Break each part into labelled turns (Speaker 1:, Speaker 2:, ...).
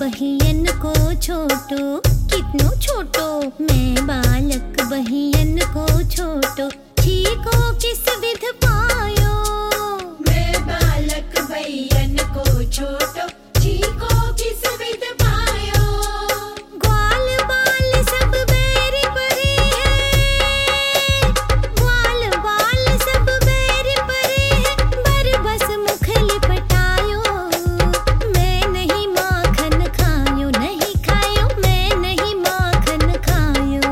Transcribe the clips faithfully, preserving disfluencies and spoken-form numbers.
Speaker 1: बहियन को छोटो, कितनो छोटो मैं बालक बहियन को छोटो, छीको किस विध पायो।
Speaker 2: मैं बालक बहियन को छोटो, छीको किस विध पायो।
Speaker 1: ग्वाल बाल सब बैर परे हैं, ग्वाल बाल सब बैर परे हैं, बरबस मुख लिपटायो। मैं नहीं माखन खायो, नहीं खायो, मैं नहीं माखन खायो।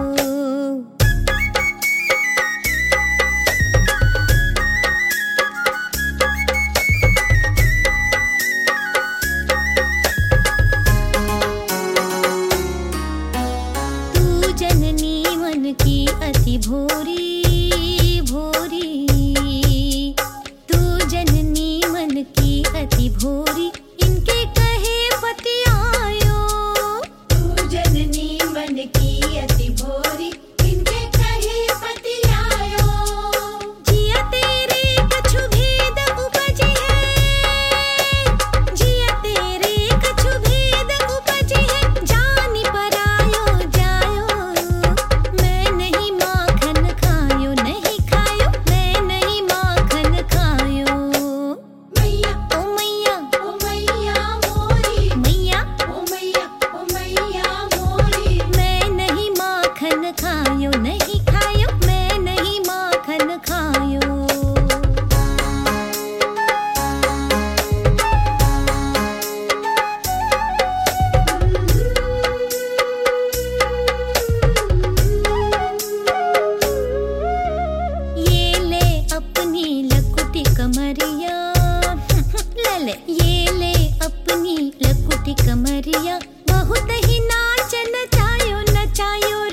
Speaker 1: तू जननी मन की अति भोरी भोरी, तू जननी मन की अति भोरी, इनके कहे पति आयो।
Speaker 2: तू जननी मन की अति भोरी, इनके कहे पति आयो।
Speaker 1: जिया तेरे कछु भेद उपजी है, जिया तेरे कछु भेद उपजी है, जानी परायो जायो। मैं नहीं माखन खायो, नहीं खायो, मैं नहीं माखन खायो।
Speaker 2: मैया
Speaker 1: ओ मैया,
Speaker 2: ओ मैया मोरी,
Speaker 1: मैया
Speaker 2: ओ मैया ओ मैया मोरी।
Speaker 1: मैं नहीं माखन खायो, नहीं खायो, मैं नहीं माखन खायो। ये ले अपनी लकुटी कमरिया, ले ले ये ले अपनी लकुटी कमरिया, बहुत ही नाच नचायो नचायो